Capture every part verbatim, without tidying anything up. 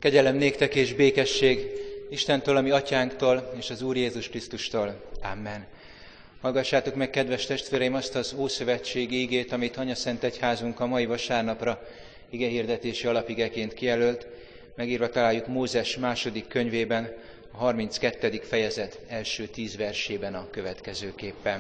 Kegyelem néktek és békesség Istentől, a mi atyánktól, és az Úr Jézus Krisztustól. Amen. Hallgassátok meg, kedves testvéreim, azt az ószövetségi igét, amit Anyaszentegyházunk a mai vasárnapra igehirdetési alapigeként kijelölt. Megírva találjuk Mózes második könyvében, a harminckettedik fejezet első tíz versében a következőképpen.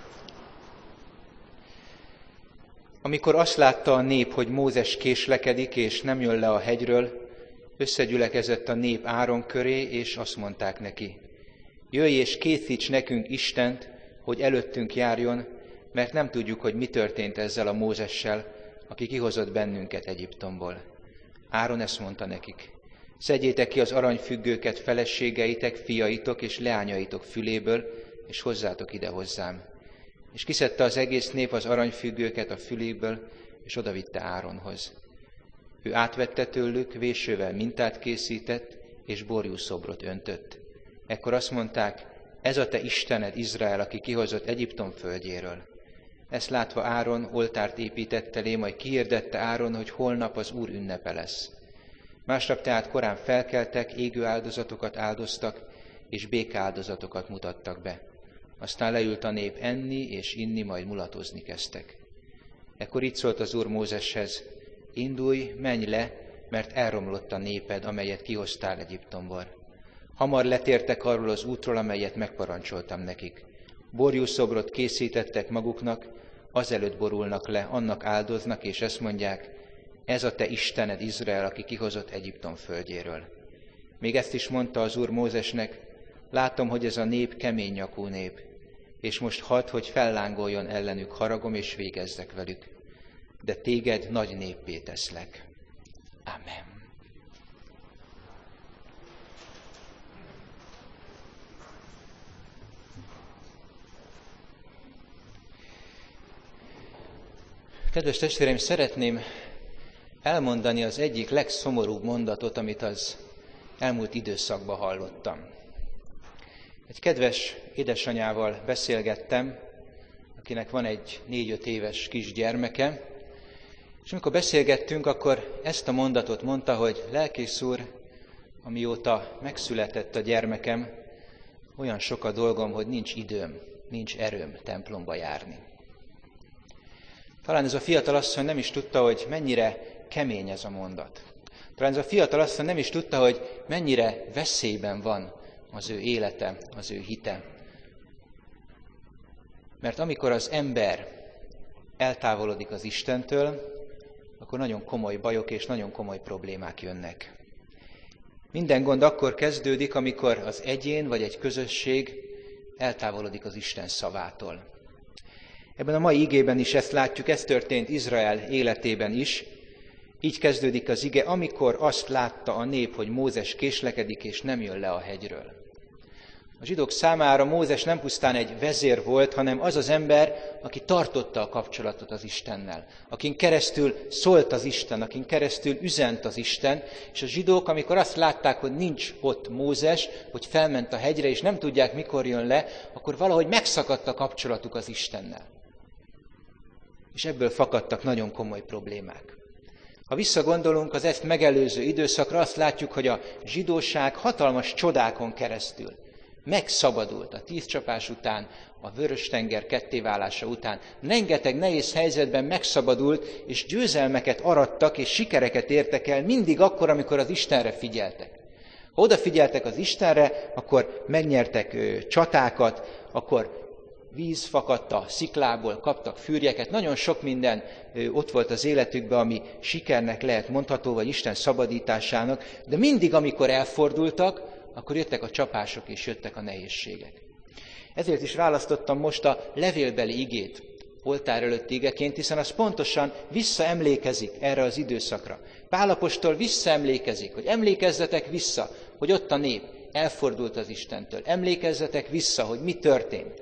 Amikor azt látta a nép, hogy Mózes késlekedik és nem jön le a hegyről, összegyülekezett a nép Áron köré, és azt mondták neki: jöjj és készíts nekünk Istent, hogy előttünk járjon, mert nem tudjuk, hogy mi történt ezzel a Mózessel, aki kihozott bennünket Egyiptomból. Áron ezt mondta nekik: szedjétek ki az aranyfüggőket feleségeitek, fiaitok és leányaitok füléből, és hozzátok ide hozzám. És kiszedte az egész nép az aranyfüggőket a füléből, és odavitte Áronhoz. Ő átvette tőlük, vésővel mintát készített, és borjúszobrot öntött. Ekkor azt mondták: ez a te Istened, Izrael, aki kihozott Egyiptom földjéről. Ezt látva Áron oltárt épített elé, majd kihirdette Áron, hogy holnap az Úr ünnepe lesz. Másnap tehát korán felkeltek, égő áldozatokat áldoztak, és békáldozatokat mutattak be. Aztán leült a nép enni és inni, majd mulatozni kezdtek. Ekkor így szólt az Úr Mózeshez: indulj, menj le, mert elromlott a néped, amelyet kihoztál Egyiptomból. Hamar letértek arról az útról, amelyet megparancsoltam nekik. Borjúszobrot készítettek maguknak, azelőtt borulnak le, annak áldoznak, és ezt mondják: ez a te Istened, Izrael, aki kihozott Egyiptom földjéről. Még ezt is mondta az Úr Mózesnek: látom, hogy ez a nép kemény nyakú nép, és most hadd, hogy fellángoljon ellenük haragom, és végezzek velük. De téged nagy néppé teszlek. Amen. Kedves testvéreim, szeretném elmondani az egyik legszomorúbb mondatot, amit az elmúlt időszakban hallottam. Egy kedves édesanyával beszélgettem, akinek van egy négy-öt éves kisgyermeke, és amikor beszélgettünk, akkor ezt a mondatot mondta, hogy lelkész úr, amióta megszületett a gyermekem, olyan sok a dolgom, hogy nincs időm, nincs erőm templomba járni. Talán ez a fiatalasszony nem is tudta, hogy mennyire kemény ez a mondat. Talán ez a fiatalasszony nem is tudta, hogy mennyire veszélyben van az ő élete, az ő hite. Mert amikor az ember eltávolodik az Istentől, akkor nagyon komoly bajok és nagyon komoly problémák jönnek. Minden gond akkor kezdődik, amikor az egyén vagy egy közösség eltávolodik az Isten szavától. Ebben a mai igében is ezt látjuk, ez történt Izrael életében is. Így kezdődik az ige: amikor azt látta a nép, hogy Mózes késlekedik és nem jön le a hegyről. A zsidók számára Mózes nem pusztán egy vezér volt, hanem az az ember, aki tartotta a kapcsolatot az Istennel, akin keresztül szólt az Isten, akin keresztül üzent az Isten, és a zsidók, amikor azt látták, hogy nincs ott Mózes, hogy felment a hegyre, és nem tudják, mikor jön le, akkor valahogy megszakadt a kapcsolatuk az Istennel. És ebből fakadtak nagyon komoly problémák. Ha visszagondolunk az ezt megelőző időszakra, azt látjuk, hogy a zsidóság hatalmas csodákon keresztül megszabadult a tíz csapás után, a Vörös-tenger kettéválása után. Rengeteg nehéz helyzetben megszabadult, és győzelmeket arattak, és sikereket értek el mindig akkor, amikor az Istenre figyeltek. Ha odafigyeltek az Istenre, akkor megnyertek ö, csatákat, akkor víz fakadt a sziklából, kaptak fűrjeket, nagyon sok minden ö, ott volt az életükben, ami sikernek lehet mondható, vagy Isten szabadításának, de mindig, amikor elfordultak, akkor jöttek a csapások és jöttek a nehézségek. Ezért is választottam most a levélbeli igét oltár előtti igeként, hiszen az pontosan visszaemlékezik erre az időszakra. Pál apostol visszaemlékezik, hogy emlékezzetek vissza, hogy ott a nép elfordult az Istentől. Emlékezzetek vissza, hogy mi történt.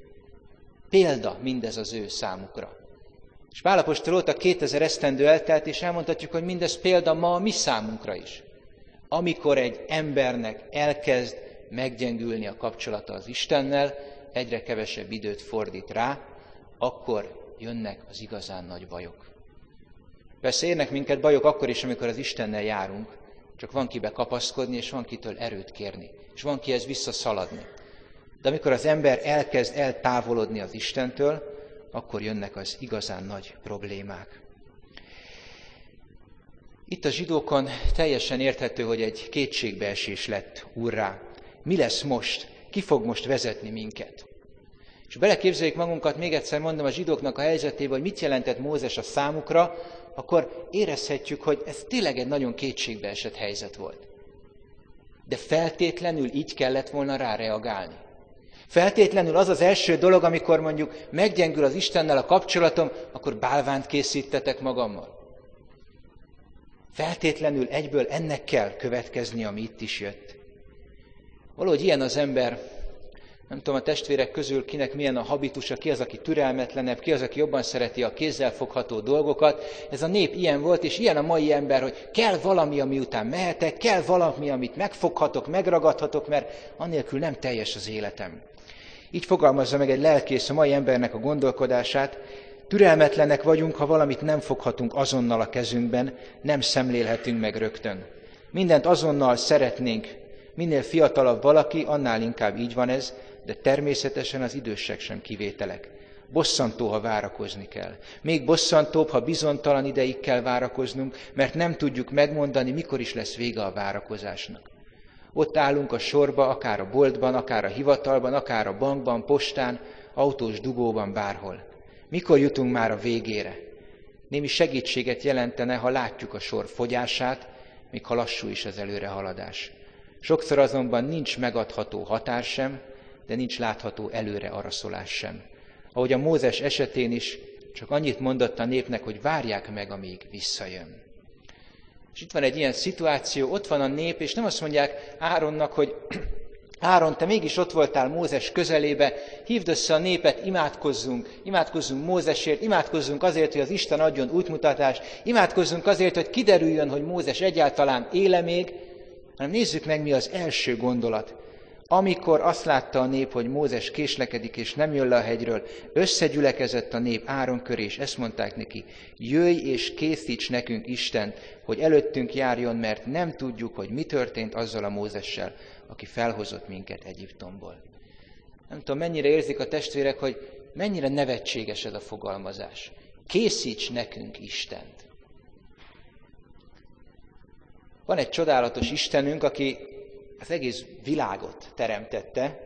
Példa mindez az ő számukra. És Pál apostol óta kétezer esztendő eltelt, és elmondhatjuk, hogy mindez példa ma a mi számunkra is. Amikor egy embernek elkezd meggyengülni a kapcsolata az Istennel, egyre kevesebb időt fordít rá, akkor jönnek az igazán nagy bajok. Persze érnek minket bajok akkor is, amikor az Istennel járunk, Csak van kibe kapaszkodni, és van kitől erőt kérni. És van kihez visszaszaladni. De amikor az ember elkezd eltávolodni az Istentől, akkor jönnek az igazán nagy problémák. Itt a zsidókon teljesen érthető, hogy egy kétségbeesés lett úrrá. Mi lesz most? Ki fog most vezetni minket? És beleképzeljük magunkat, még egyszer mondom, a zsidóknak a helyzetébe, hogy mit jelentett Mózes a számukra, akkor érezhetjük, hogy ez tényleg egy nagyon kétségbeesett helyzet volt. De feltétlenül így kellett volna rá reagálni. Feltétlenül az az első dolog, amikor mondjuk meggyengül az Istennel a kapcsolatom, akkor bálvánt készítetek magammal. Feltétlenül egyből ennek kell következni, ami itt is jött. Valahogy ilyen az ember, nem tudom, a testvérek közül kinek milyen a habitusa, ki az, aki türelmetlenebb, ki az, aki jobban szereti a kézzelfogható dolgokat. Ez a nép ilyen volt, és ilyen a mai ember, hogy kell valami, ami után mehetek, kell valami, amit megfoghatok, megragadhatok, mert annélkül nem teljes az életem. Így fogalmazza meg egy lelkész a mai embernek a gondolkodását. Türelmetlenek vagyunk, ha valamit nem foghatunk azonnal a kezünkben, nem szemlélhetünk meg rögtön. Mindent azonnal szeretnénk. Minél fiatalabb valaki, annál inkább így van ez, de természetesen az idősek sem kivételek. Bosszantó, ha várakozni kell. Még bosszantóbb, ha bizonytalan ideig kell várakoznunk, mert nem tudjuk megmondani, mikor is lesz vége a várakozásnak. Ott állunk a sorba, akár a boltban, akár a hivatalban, akár a bankban, postán, autós dugóban, bárhol. Mikor jutunk már a végére? Némi segítséget jelentene, ha látjuk a sor fogyását, még ha lassú is az előrehaladás. Sokszor azonban nincs megadható határ sem, de nincs látható előre araszolás sem. Ahogy a Mózes esetén is, csak annyit mondott a népnek, hogy várják meg, amíg visszajön. És itt van egy ilyen szituáció, ott van a nép, és nem azt mondják Áronnak, hogy Áron, te mégis ott voltál Mózes közelébe, hívd össze a népet, imádkozzunk, imádkozzunk Mózesért, imádkozzunk azért, hogy az Isten adjon útmutatást, imádkozzunk azért, hogy kiderüljön, hogy Mózes egyáltalán éle még, hanem nézzük meg, mi az első gondolat. Amikor azt látta a nép, hogy Mózes késlekedik és nem jön le a hegyről, összegyülekezett a nép Áron köré, és ezt mondták neki, jöjj és készíts nekünk Istent, hogy előttünk járjon, mert nem tudjuk, hogy mi történt azzal a Mózessel, aki felhozott minket Egyiptomból. Nem tudom, mennyire érzik a testvérek, hogy mennyire nevetséges ez a fogalmazás. Készíts nekünk Istent. Van egy csodálatos Istenünk, aki az egész világot teremtette,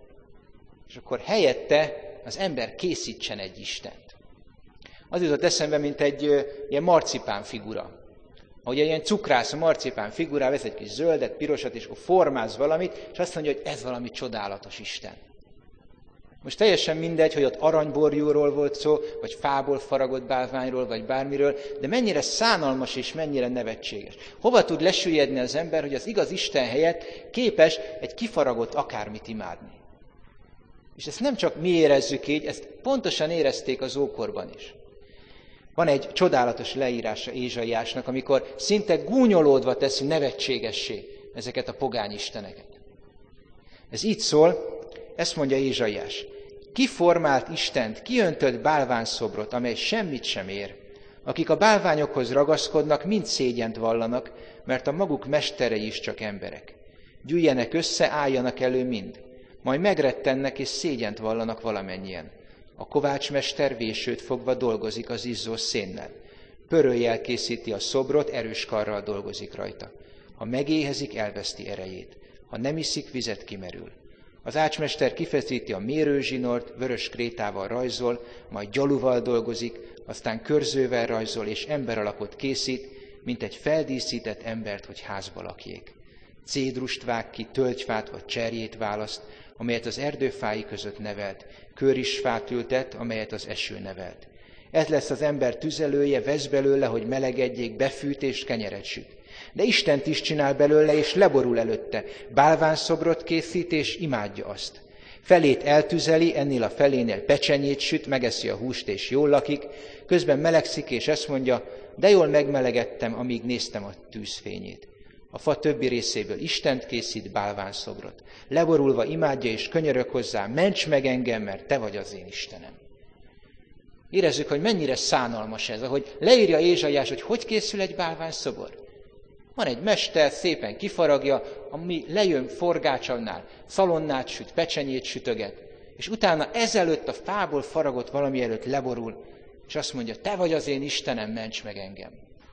és akkor helyette az ember készítsen egy Istent. Az jutott eszembe, mint egy ö, ilyen marcipán figura. Ahogy egy ilyen cukrász a marcipán figurá vesz egy kis zöldet, pirosat, és akkor formáz valamit, és azt mondja, hogy ez valami csodálatos Isten. Most teljesen mindegy, hogy ott aranyborjúról volt szó, vagy fából faragott bálványról, vagy bármiről, de mennyire szánalmas és mennyire nevetséges. Hova tud lesüllyedni az ember, hogy az igaz Isten helyett képes egy kifaragott akármit imádni. És ezt nem csak mi érezzük így, ezt pontosan érezték az ókorban is. Van egy csodálatos leírása Ézsaiásnak, amikor szinte gúnyolódva teszi nevetségessé ezeket a pogány isteneket. Ez így szól, ezt mondja Ézsaiás. Ki formált Istent, ki öntött bálványszobrot, amely semmit sem ér? Akik a bálványokhoz ragaszkodnak, mind szégyent vallanak, mert a maguk mesterei is csak emberek. Gyűjjenek össze, álljanak elő mind. Majd megrettennek és szégyent vallanak valamennyien. A kovácsmester vésőt fogva dolgozik az izzó szénnel. Pöröllyel készíti a szobrot, erős karral dolgozik rajta. Ha megéhezik, elveszti erejét. Ha nem iszik, vizet kimerül. Az ácsmester kifeszíti a mérőzsinort, vörös krétával rajzol, majd gyaluval dolgozik, aztán körzővel rajzol és emberalakot készít, mint egy feldíszített embert, hogy házba lakjék. Cédrust vág ki, tölgyfát vagy cserjét választ, amelyet az erdőfái között nevelt, körisfát ültet, amelyet az eső nevelt. Ez lesz az ember tüzelője, vesz belőle, hogy melegedjék, befűt és kenyeret süt. De Istent is csinál belőle, és leborul előtte. Bálványszobrot készít, és imádja azt. Felét eltüzeli, ennél a felénél pecsenyét süt, megeszi a húst, és jól lakik. Közben melegszik, és ezt mondja, de jól megmelegedtem, amíg néztem a tűzfényét. A fa többi részéből Istent készít, bálványszobrot. Leborulva imádja, és könyörög hozzá, ments meg engem, mert te vagy az én Istenem. Érezzük, hogy mennyire szánalmas ez, ahogy leírja Ézsaiás, hogy hogy készül egy bálványszobor. Van egy mester, szépen kifaragja, ami lejön forgácsannál, szalonnát süt, pecsenyét sütöget, és utána ezelőtt a fából faragott valami előtt leborul, és azt mondja, te vagy az én Istenem, ments meg engem.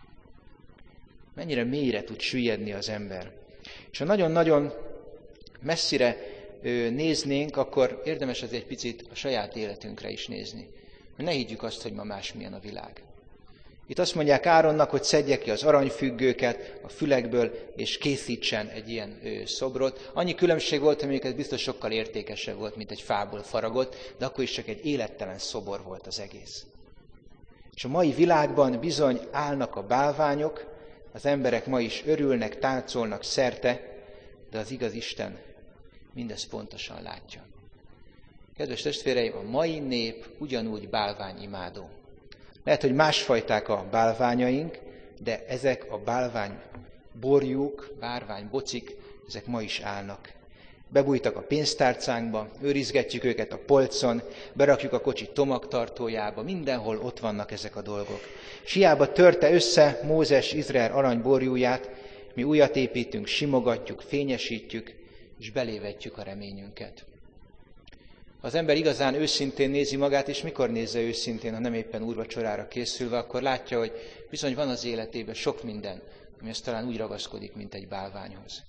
Mennyire mélyre tud süllyedni az ember. És ha nagyon-nagyon messzire néznénk, akkor érdemes az egy picit a saját életünkre is nézni. Ne higgyük azt, hogy ma másmilyen a világ. Itt azt mondják Áronnak, hogy szedje ki az aranyfüggőket a fülekből, és készítsen egy ilyen ö, szobrot. Annyi különbség volt, hogy ez biztos sokkal értékesebb volt, mint egy fából faragott, de akkor is csak egy élettelen szobor volt az egész. És a mai világban bizony állnak a bálványok, az emberek ma is örülnek, táncolnak szerte, de az igaz Isten mindezt pontosan látja. Kedves testvéreim, a mai nép ugyanúgy bálványimádó. Lehet, hogy másfajták a bálványaink, de ezek a bálvány borjuk, bálvány bocik, ezek ma is állnak. Bebújtak a pénztárcánkba, őrizgetjük őket a polcon, berakjuk a kocsi tomagtartójába, mindenhol ott vannak ezek a dolgok. S hiába törte össze Mózes Izrael aranyborjúját, mi újat építünk, simogatjuk, fényesítjük, és belévetjük a reményünket. Ha az ember igazán őszintén nézi magát, és mikor nézze őszintén, ha nem éppen úrvacsorára készülve, akkor látja, hogy bizony van az életében sok minden, ami azt talán úgy ragaszkodik, mint egy bálványhoz.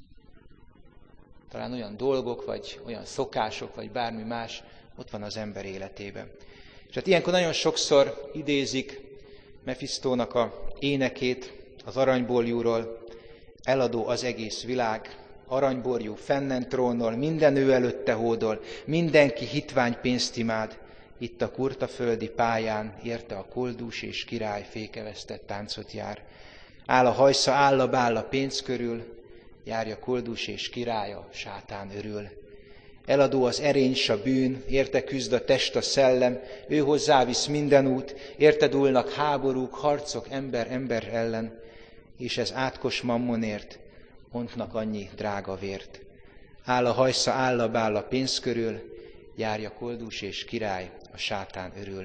Talán olyan dolgok, vagy olyan szokások, vagy bármi más ott van az ember életében. És hát ilyenkor nagyon sokszor idézik Mefisztónak a énekét az aranyborjúról, eladó az egész világ, aranyborjú fennen trónol, minden ő előtte hódol, mindenki hitvány pénzt imád, itt a kurtaföldi pályán érte a koldús és király fékevesztett táncot jár. Áll a hajsza, áll a bál a pénz körül, járja koldús és királya, sátán örül. Eladó az erény s a bűn, érte küzd a test a szellem, ő hozzávisz minden út, érte dúlnak háborúk, harcok ember ember ellen, és ez átkos mammonért ontnak annyi drága vért. Áll a hajsza, áll a bál a pénz körül, járja koldús és király, a sátán örül.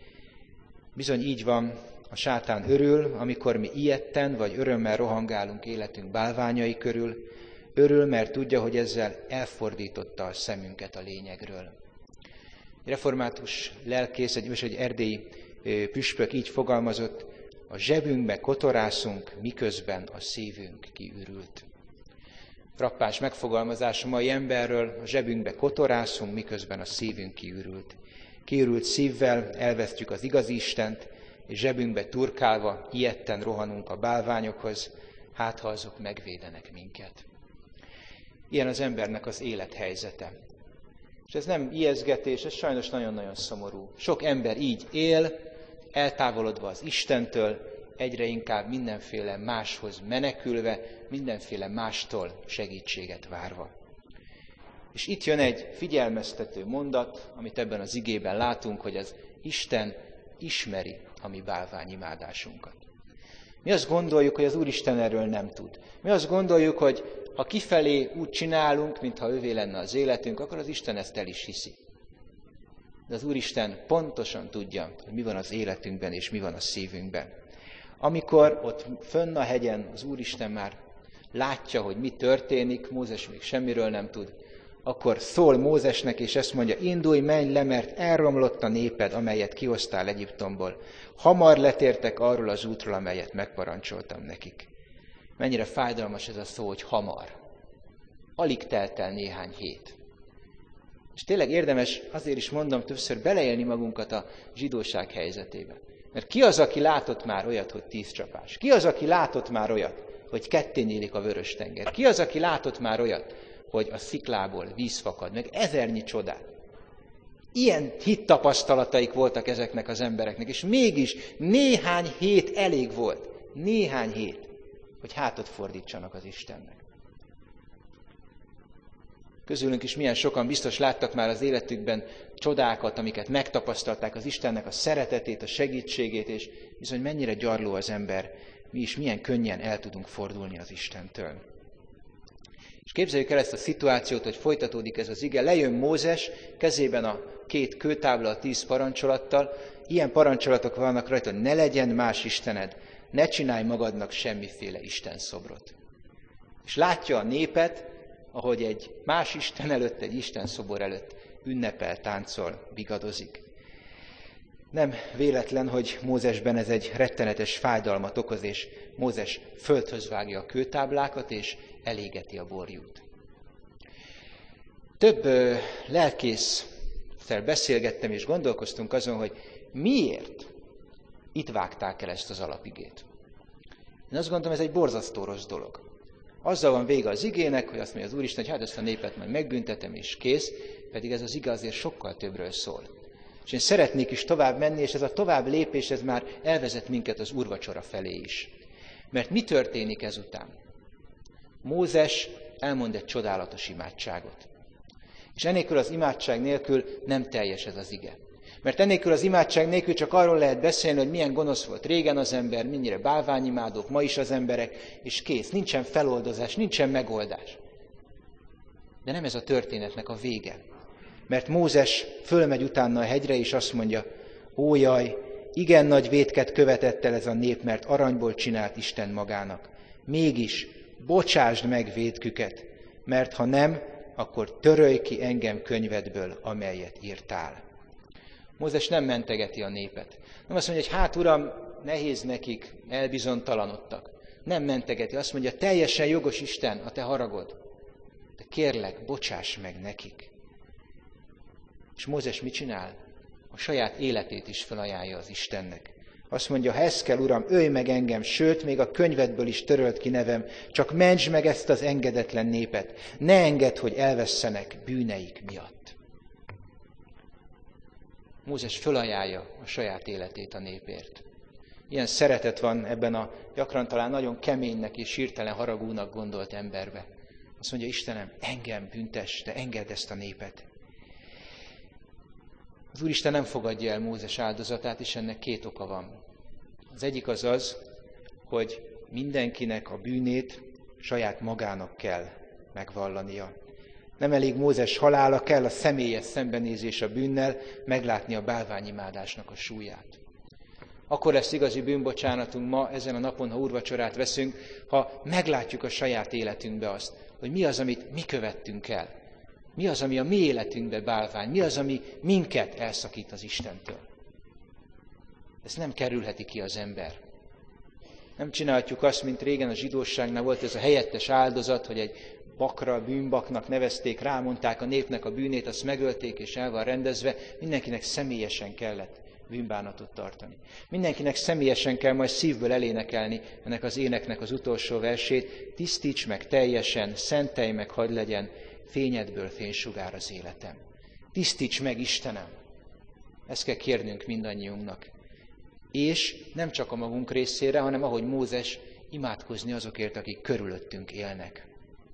Bizony így van, a sátán örül, amikor mi ijedten vagy örömmel rohangálunk életünk bálványai körül, örül, mert tudja, hogy ezzel elfordította a szemünket a lényegről. Egy református lelkész, egy, egy erdélyi püspök így fogalmazott, a zsebünkbe kotorászunk, miközben a szívünk kiürült. Frappáns megfogalmazás a mai emberről, a zsebünkbe kotorászunk, miközben a szívünk kiürült. Kiürült szívvel elvesztjük az igazi Istent, és zsebünkbe turkálva, ijedten rohanunk a bálványokhoz, hát ha azok megvédenek minket. Ilyen az embernek az élethelyzete. És ez nem ijesztgetés, ez sajnos nagyon-nagyon szomorú. Sok ember így él, eltávolodva az Istentől, egyre inkább mindenféle máshoz menekülve, mindenféle mástól segítséget várva. És itt jön egy figyelmeztető mondat, amit ebben az igében látunk, hogy az Isten ismeri a mi bálványimádásunkat. Mi azt gondoljuk, hogy az Úristen erről nem tud. Mi azt gondoljuk, hogy ha kifelé úgy csinálunk, mintha ővé lenne az életünk, akkor az Isten ezt el is hiszi. De az Úristen pontosan tudja, hogy mi van az életünkben és mi van a szívünkben. Amikor ott fönn a hegyen az Úristen már látja, hogy mi történik, Mózes még semmiről nem tud, akkor szól Mózesnek, és ezt mondja, indulj, menj le, mert elromlott a néped, amelyet kihoztál Egyiptomból. Hamar letértek arról az útról, amelyet megparancsoltam nekik. Mennyire fájdalmas ez a szó, hogy hamar. Alig telt el néhány hét. És tényleg érdemes, azért is mondom többször, beleélni magunkat a zsidóság helyzetébe. Mert ki az, aki látott már olyat, hogy tíz csapás? Ki az, aki látott már olyat, hogy ketté nyílik a Vörös-tenger? Ki az, aki látott már olyat, hogy a sziklából víz fakad, meg ezernyi csodát? Ilyen hittapasztalataik voltak ezeknek az embereknek, és mégis néhány hét elég volt, néhány hét, hogy hátat fordítsanak az Istennek. Közülünk is milyen sokan biztos láttak már az életükben csodákat, amiket megtapasztalták, az Istennek a szeretetét, a segítségét, és bizony mennyire gyarló az ember, mi is milyen könnyen el tudunk fordulni az Istentől. És képzeljük el ezt a szituációt, hogy folytatódik ez az ige, lejön Mózes, kezében a két kőtábla a tíz parancsolattal, ilyen parancsolatok vannak rajta, hogy ne legyen más istened, ne csinálj magadnak semmiféle istenszobrot. És látja a népet, ahogy egy más isten előtt, egy istenszobor előtt ünnepel, táncol, bigadozik. Nem véletlen, hogy Mózesben ez egy rettenetes fájdalmat okoz, és Mózes földhöz vágja a kőtáblákat, és elégeti a borjút. Több ö, lelkésszel beszélgettem, és gondolkoztunk azon, hogy miért itt vágták el ezt az alapigét. Én azt gondolom, ez egy borzasztó rossz dolog. Azzal van vége az igének, hogy azt mondja az Úristen, hogy hát ezt a népet majd megbüntetem, és kész, pedig ez az ige azért sokkal többről szól. És én szeretnék is tovább menni, és ez a tovább lépés, ez már elvezet minket az úrvacsora felé is. Mert mi történik ezután? Mózes elmond egy csodálatos imádságot. És ennélkül az imádság nélkül nem teljes ez az ige. Mert ennélkül az imádság nélkül csak arról lehet beszélni, hogy milyen gonosz volt régen az ember, mennyire bálványimádók ma is az emberek, és kész, nincsen feloldozás, nincsen megoldás. De nem ez a történetnek a vége. Mert Mózes fölmegy utána a hegyre, és azt mondja, ó jaj, igen nagy vétket követett el ez a nép, mert aranyból csinált Isten magának. Mégis bocsásd meg vétküket, mert ha nem, akkor törölj ki engem könyvedből, amelyet írtál. Mózes nem mentegeti a népet. Nem azt mondja, hogy hát uram, nehéz nekik, elbizonytalanodtak. Nem mentegeti, azt mondja, teljesen jogos Isten a te haragod. De kérlek, bocsáss meg nekik. És Mózes mit csinál? A saját életét is felajánlja az Istennek. Azt mondja, ha ez kell, uram, ölj meg engem, sőt, még a könyvedből is töröld ki nevem, csak mentsd meg ezt az engedetlen népet. Ne engedd, hogy elvesszenek bűneik miatt. Mózes felajánlja a saját életét a népért. Ilyen szeretet van ebben a gyakran talán nagyon keménynek és hirtelen haragúnak gondolt emberbe. Azt mondja, Istenem, engem büntess, de engedd ezt a népet. Az Úristen nem fogadja el Mózes áldozatát, és ennek két oka van. Az egyik az az, hogy mindenkinek a bűnét saját magának kell megvallania. Nem elég Mózes halála, kell a személyes szembenézés a bűnnel, meglátni a bálványimádásnak a súlyát. Akkor lesz igazi bűnbocsánatunk ma, ezen a napon, ha úrvacsorát veszünk, ha meglátjuk a saját életünkbe azt, hogy mi az, amit mi követtünk el. Mi az, ami a mi életünkbe bálvány, mi az, ami minket elszakít az Istentől. Ezt nem kerülheti ki az ember. Nem csinálhatjuk azt, mint régen a zsidóságnál volt ez a helyettes áldozat, hogy egy bakra, bűnbaknak nevezték, rámondták a népnek a bűnét, azt megölték és el van rendezve, mindenkinek személyesen kellett bűnbánatot tartani. Mindenkinek személyesen kell majd szívből elénekelni ennek az éneknek az utolsó versét, tisztíts meg teljesen, szentelj meg, hadd legyen, fényedből fénysugár az életem. Tisztíts meg, Istenem! Ezt kell kérnünk mindannyiunknak. És nem csak a magunk részére, hanem ahogy Mózes, imádkozni azokért, akik körülöttünk élnek.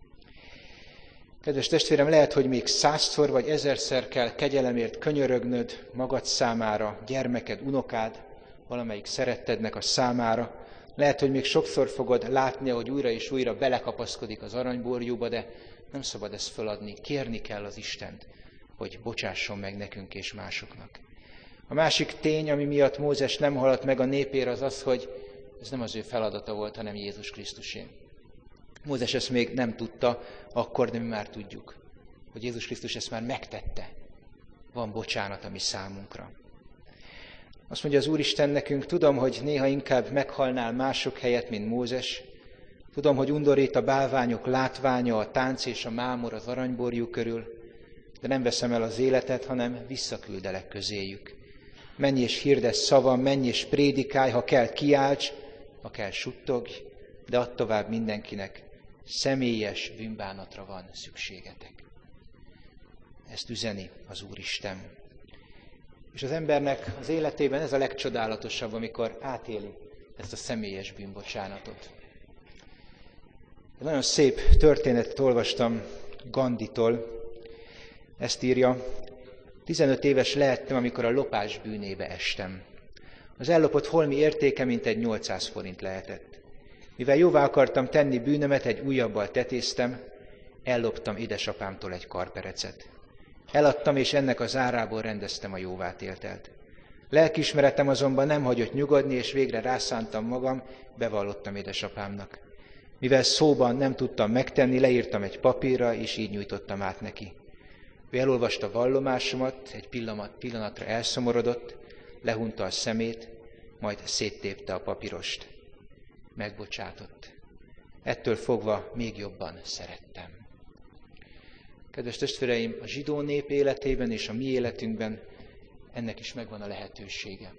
Kedves testvérem, lehet, hogy még százszor vagy ezerszer kell kegyelemért könyörögnöd magad számára, gyermeked, unokád, valamelyik szerettednek a számára. Lehet, hogy még sokszor fogod látni, hogy újra és újra belekapaszkodik az aranyborjúba, de nem szabad ezt feladni. Kérni kell az Istent, hogy bocsásson meg nekünk és másoknak. A másik tény, ami miatt Mózes nem haladt meg a népére, az az, hogy ez nem az ő feladata volt, hanem Jézus Krisztusé. Mózes ezt még nem tudta akkor, de mi már tudjuk, hogy Jézus Krisztus ezt már megtette. Van bocsánat a mi számunkra. Azt mondja az Úristen nekünk, tudom, hogy néha inkább meghalnál mások helyett, mint Mózes. Tudom, hogy undorít a bálványok látványa, a tánc és a mámor az aranyborjú körül, de nem veszem el az életet, hanem visszaküldelek közéjük. Menj és hirdess szavam, menj és prédikálj, ha kell kiálts, ha kell suttogj, de add tovább mindenkinek, személyes bűnbánatra van szükségetek. Ezt üzeni az Úristen. És az embernek az életében ez a legcsodálatosabb, amikor átéli ezt a személyes bűnbocsánatot. Egy nagyon szép történetet olvastam Gandhitól. Ezt írja, tizenöt éves lehettem, amikor a lopás bűnébe estem. Az ellopott holmi értéke mintegy nyolcszáz forint lehetett. Mivel jóvá akartam tenni bűnömet, egy újabbal tetéztem, elloptam édesapámtól egy karperecet. Eladtam, és ennek az árából rendeztem a jóvátételt. Lelkiismeretem azonban nem hagyott nyugodni, és végre rászántam magam, bevallottam édesapámnak. Mivel szóban nem tudtam megtenni, leírtam egy papírra, és így nyújtottam át neki. Ő elolvasta vallomásomat, egy pillanatra elszomorodott, lehunta a szemét, majd széttépte a papírost. Megbocsátott. Ettől fogva még jobban szerettem. Kedves testvéreim, a zsidó nép életében és a mi életünkben ennek is megvan a lehetősége.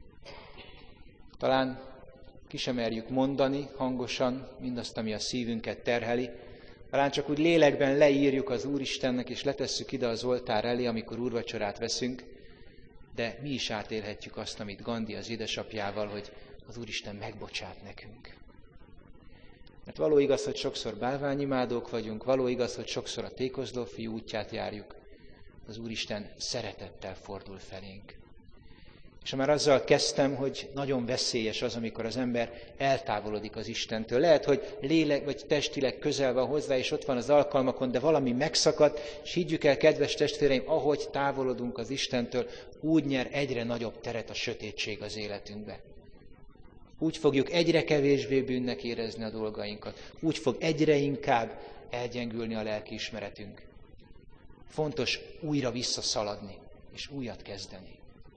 Talán ki sem merjük mondani hangosan mindazt, ami a szívünket terheli. Talán csak úgy lélekben leírjuk az Úristennek, és letesszük ide az oltár elé, amikor úrvacsorát veszünk, de mi is átélhetjük azt, amit Gandhi az édesapjával, hogy az Úristen megbocsát nekünk. Mert való igaz, hogy sokszor bálványimádók vagyunk, való igaz, hogy sokszor a tékozló fiú útját járjuk, az Úristen szeretettel fordul felénk. És ha már azzal kezdtem, hogy nagyon veszélyes az, amikor az ember eltávolodik az Istentől. Lehet, hogy lélek vagy testileg közel van hozzá, és ott van az alkalmakon, de valami megszakad, és higgyük el, kedves testvéreim, ahogy távolodunk az Istentől, úgy nyer egyre nagyobb teret a sötétség az életünkbe. Úgy fogjuk egyre kevésbé bűnnek érezni a dolgainkat. Úgy fog egyre inkább elgyengülni a lelkiismeretünk. Fontos újra visszaszaladni, és újat kezdeni.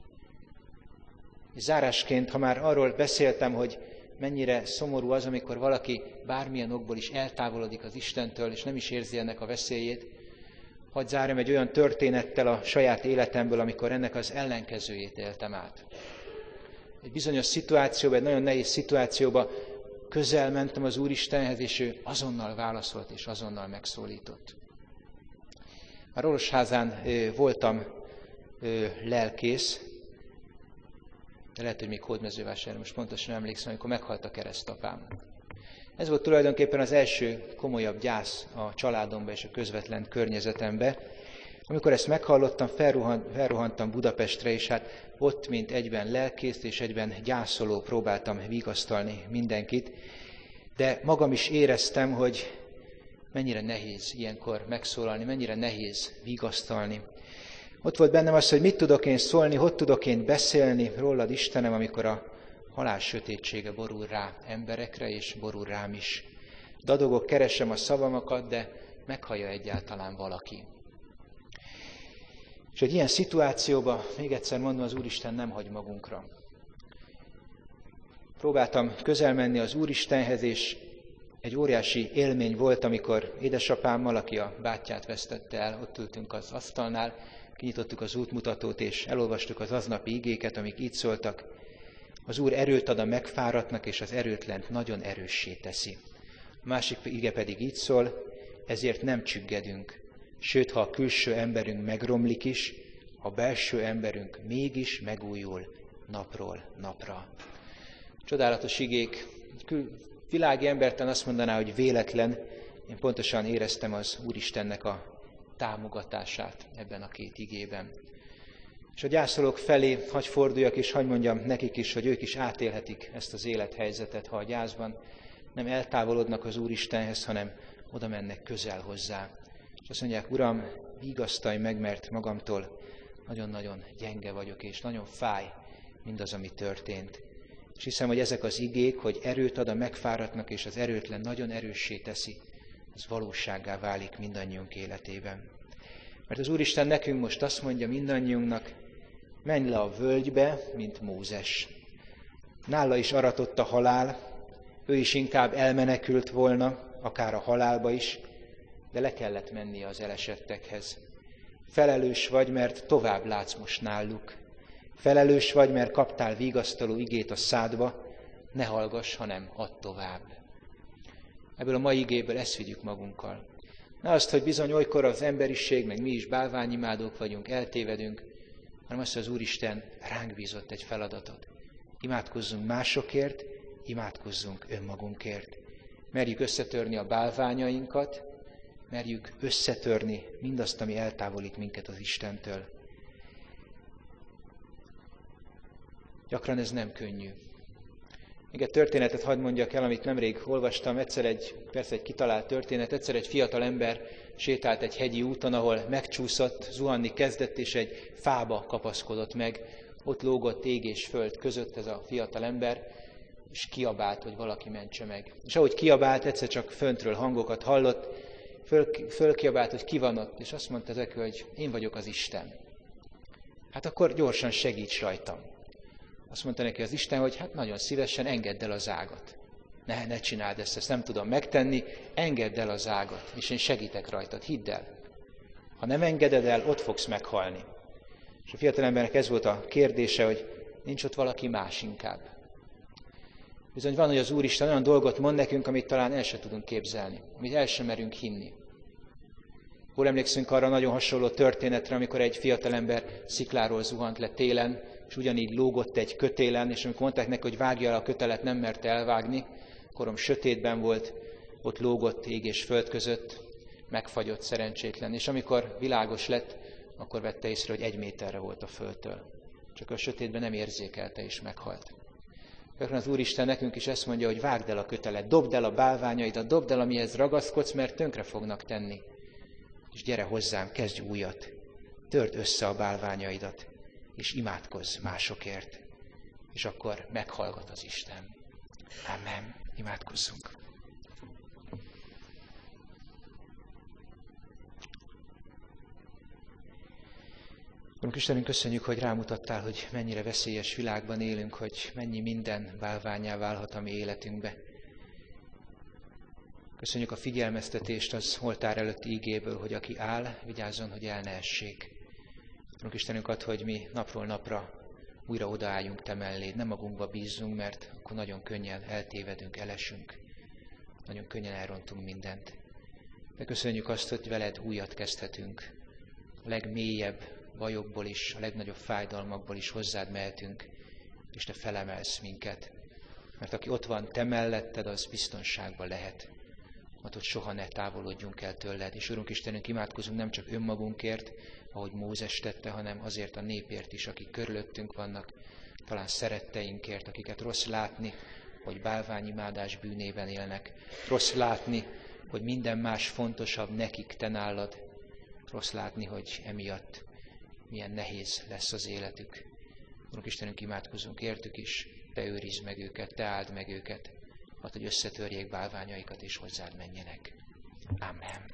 És zárásként, ha már arról beszéltem, hogy mennyire szomorú az, amikor valaki bármilyen okból is eltávolodik az Istentől, és nem is érzi ennek a veszélyét, hadd zárjam egy olyan történettel a saját életemből, amikor ennek az ellenkezőjét éltem át. Egy bizonyos szituációban, egy nagyon nehéz szituációban közel mentem az Úristenhez, és ő azonnal válaszolt, és azonnal megszólított. A Rorosházán voltam lelkész, de lehet, hogy még Hódmezővásáron, most pontosan emlékszem, amikor meghalt a keresztapám. Ez volt tulajdonképpen az első komolyabb gyász a családomba és a közvetlen környezetembe. Amikor ezt meghallottam, felruhan, felruhantam Budapestre, és hát ott, mint egyben lelkész és egyben gyászoló próbáltam vigasztalni mindenkit, de magam is éreztem, hogy mennyire nehéz ilyenkor megszólalni, mennyire nehéz vigasztalni. Ott volt bennem az, hogy mit tudok én szólni, hogy tudok én beszélni rólad, Istenem, amikor a halál sötétsége borul rá emberekre, és borul rám is. Dadogok, keresem a szavamat, de meghallja egyáltalán valaki. És egy ilyen szituációban, még egyszer mondom, az Úristen nem hagy magunkra. Próbáltam közel menni az Úristenhez, és egy óriási élmény volt, amikor édesapámmal, aki a bátyját vesztette el, ott ültünk az asztalnál, kinyitottuk az útmutatót, és elolvastuk az aznapi igéket, amik így szóltak. Az Úr erőt ad a megfáradtnak, és az erőtlent nagyon erőssé teszi. A másik ige pedig így szól, ezért nem csüggedünk, sőt, ha a külső emberünk megromlik is, a belső emberünk mégis megújul napról napra. Csodálatos igék. Egy világi embertelen azt mondaná, hogy véletlen. Én pontosan éreztem az Úristennek a támogatását ebben a két igében. És a gyászolók felé hagy forduljak, és hagy mondjam nekik is, hogy ők is átélhetik ezt az élethelyzetet, ha a gyászban nem eltávolodnak az Úristenhez, hanem oda mennek közel hozzá. És azt mondják, Uram, vigasztalj meg, mert magamtól nagyon-nagyon gyenge vagyok, és nagyon fáj mindaz, ami történt. És hiszem, hogy ezek az igék, hogy erőt ad a megfáradtnak, és az erőtlen nagyon erőssé teszi, ez valósággá válik mindannyiunk életében. Mert az Úristen nekünk most azt mondja mindannyiunknak, menj le a völgybe, mint Mózes. Nála is aratott a halál, ő is inkább elmenekült volna, akár a halálba is, de le kellett mennie az elesettekhez. Felelős vagy, mert tovább látsz most náluk. Felelős vagy, mert kaptál vigasztaló igét a szádba, ne hallgass, hanem add tovább. Ebből a mai igéből ezt vigyük magunkkal. Ne azt, hogy bizony olykor az emberiség, meg mi is bálványimádók vagyunk, eltévedünk, hanem azt, hogy az Úristen ránk bízott egy feladatot. Imádkozzunk másokért, imádkozzunk önmagunkért. Merjük összetörni a bálványainkat, merjük összetörni mindazt, ami eltávolít minket az Istentől. Gyakran ez nem könnyű. Még egy történetet hadd mondjak el, amit nemrég olvastam. Egyszer egy, persze egy kitalált történet, egyszer egy fiatal ember sétált egy hegyi úton, ahol megcsúszott, zuhanni kezdett, és egy fába kapaszkodott meg. Ott lógott ég és föld között ez a fiatal ember, és kiabált, hogy valaki mentse meg. És ahogy kiabált, egyszer csak föntről hangokat hallott, föl, fölkiabált, hogy ki van ott, és azt mondta neki, hogy én vagyok az Isten. Hát akkor gyorsan segíts rajtam. Azt mondta neki az Isten, hogy hát nagyon szívesen engedd el az ágat. Ne, ne csináld ezt, ezt nem tudom megtenni, engedd el az ágat, és én segítek rajtad, hidd el. Ha nem engeded el, ott fogsz meghalni. És a fiatalembernek ez volt a kérdése, hogy nincs ott valaki más inkább. Bizony van, hogy az Úristen olyan dolgot mond nekünk, amit talán el sem tudunk képzelni, amit el sem merünk hinni. Hol emlékszünk arra nagyon hasonló történetre, amikor egy fiatalember szikláról zuhant le télen, és ugyanígy lógott egy kötélen, és amikor mondták neki, hogy vágja el a kötelet, nem merte elvágni, korom sötétben volt, ott lógott ég és föld között, megfagyott szerencsétlen. És amikor világos lett, akkor vette észre, hogy egy méterre volt a földtől. Csak a sötétben nem érzékelte, és meghalt. Gyakran az Úristen nekünk is ezt mondja, hogy vágd el a kötelet, dobd el a bálványaidat, dobd el, amihez ragaszkodsz, mert tönkre fognak tenni. És gyere hozzám, kezdj újat, törd össze a bálványaidat, és imádkozz másokért. És akkor meghallgat az Isten. Amen. Imádkozzunk. Urunk Istenünk, köszönjük, hogy rámutattál, hogy mennyire veszélyes világban élünk, hogy mennyi minden bálvánnyá válhat a mi életünkbe. Köszönjük a figyelmeztetést az oltár előtti ígéből, hogy aki áll, vigyázzon, hogy el ne essék. Urunk Istenünk, add, hogy mi napról napra újra odaálljunk te melléd, nem magunkba bízzunk, mert akkor nagyon könnyen eltévedünk, elesünk, nagyon könnyen elrontunk mindent. De köszönjük azt, hogy veled újat kezdhetünk. A legmélyebb bajokból is, a legnagyobb fájdalmakból is hozzád mehetünk, és te felemelsz minket. Mert aki ott van te melletted, az biztonságban lehet. Mert hogy soha ne távolodjunk el tőled. És Urunk Istenünk, imádkozunk nem csak önmagunkért, ahogy Mózes tette, hanem azért a népért is, akik körülöttünk vannak, talán szeretteinkért, akiket rossz látni, hogy bálványimádás bűnében élnek. Rossz látni, hogy minden más fontosabb nekik te nálad. Rossz látni, hogy emiatt milyen nehéz lesz az életük. Urunk Istenünk, imádkozunk értük is, te őrizd meg őket, te áld meg őket, hát, hogy összetörjék bálványaikat és hozzád menjenek. Amen.